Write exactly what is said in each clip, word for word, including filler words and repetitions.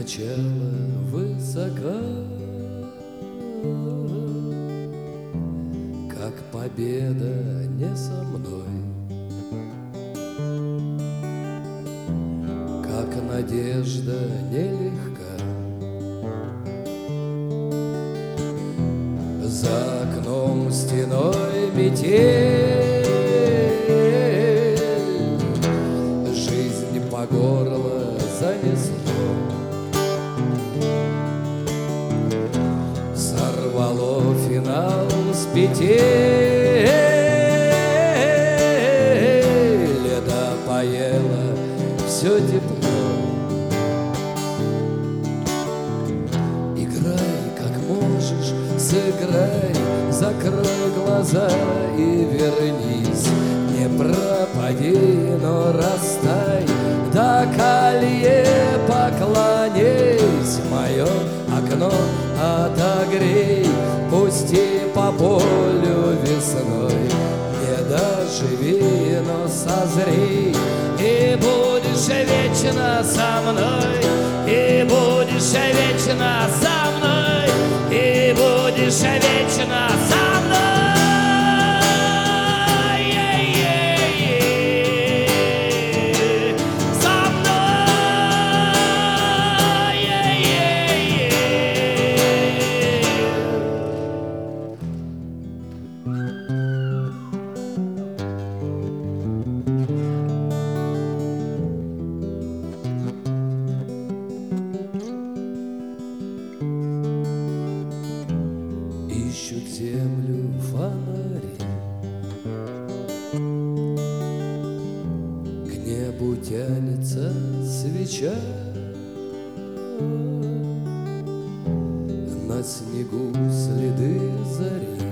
сначала высока, как победа не со мной, как надежда нелегка. За окном стеной метель, жизнь по горло занесло, сорвало финал с петель, да поело все тепло. Играй, как можешь, сыграй, закрой глаза и вернись. Не пропади, но растай, до колье поклонись. Мое окно отогрей, пусти по полю весной. Не доживи, но созрей, и будешь вечно со мной, и будешь вечно со мной, и будешь вечно со мной. Ищут землю фонари, к небу тянется свеча, на снегу следы зари,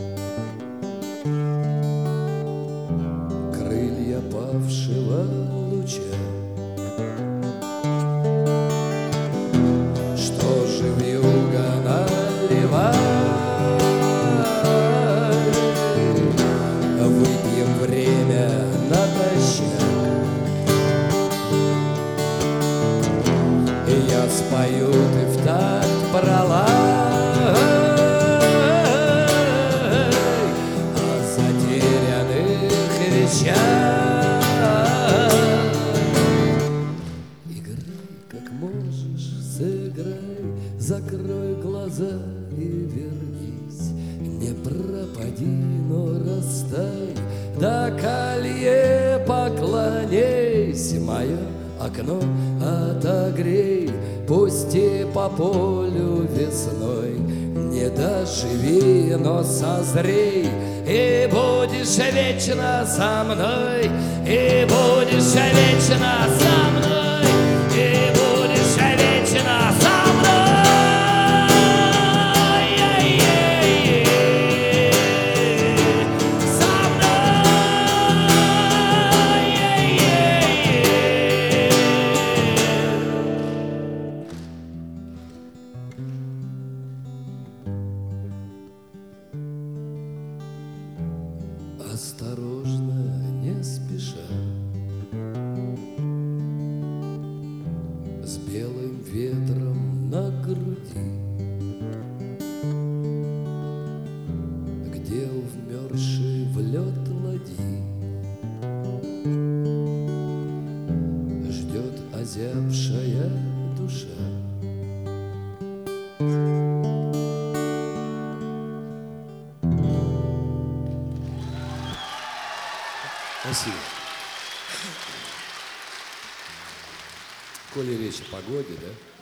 крылья павшего луча. Что же вьюга наливает? Выпьем время натощак, и я спою, ты в такт пролай о затерянных вещах. Играй, как можешь, сыграй, закрой глаза и вернись. Не пропади, но растай, до колье поклонись. Мое окно отогрей, пусти по полю весной. Не доживи, но созрей, и будешь вечно со мной, и будешь вечно со мной, и будешь вечно со мной. Осторожно, не спеша, с белым ветром на груди, где вмерзший в лед ладьи ждет озябшая душа. Спасибо. Коли речь о погоде, да?